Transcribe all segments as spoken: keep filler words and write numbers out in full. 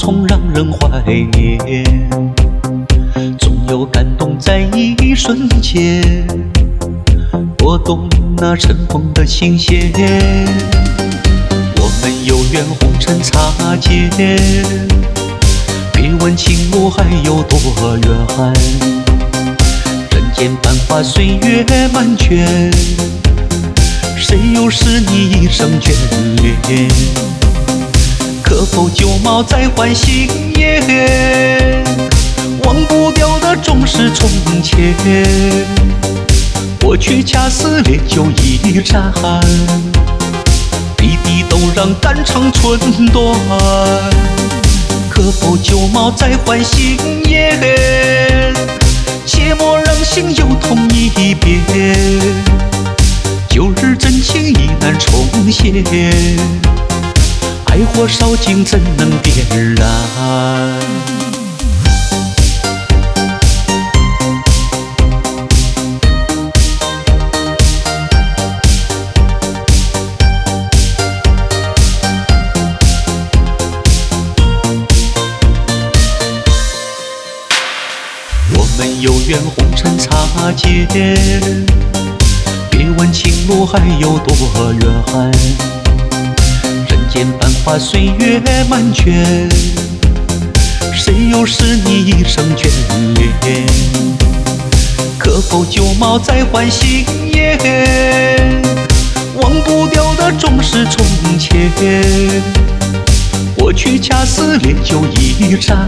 重让人怀念，总有感动在一瞬间，拨动那尘封的心弦。我们有缘红尘擦肩，别问情路还有多远，人间繁华岁月漫卷，谁又是你一生眷恋？可否旧貌再换新颜？忘不掉的总是从前，过去恰似烈酒一盏，滴滴都让肝肠寸断。可否旧貌再换新颜？切莫让心又痛一遍，旧日真情已难重现，爱火烧尽怎能点燃？我们有缘红尘擦肩，别问情路还有多远，人间繁华岁月漫卷，谁又是你一生眷恋？可否旧貌再换新颜？忘不掉的总是从前，过去恰似烈酒一盏，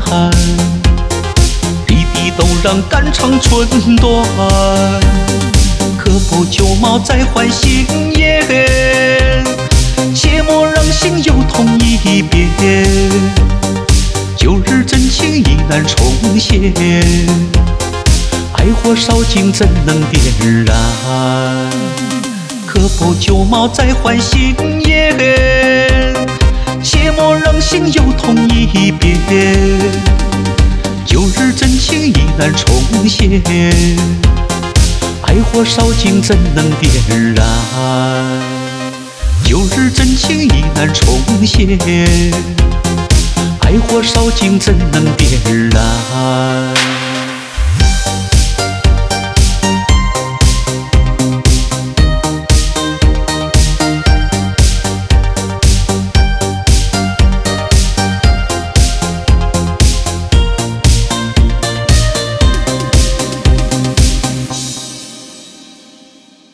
滴滴都让肝肠寸断。可否旧貌再换新颜？切莫让心又痛一遍，旧日真情已难重现，爱火烧尽怎能点燃？可否旧貌再换新颜？切莫让心又痛一遍，旧日真情已难重现，爱火烧尽怎能点燃？旧日真情已难重现，爱火烧尽怎能点燃？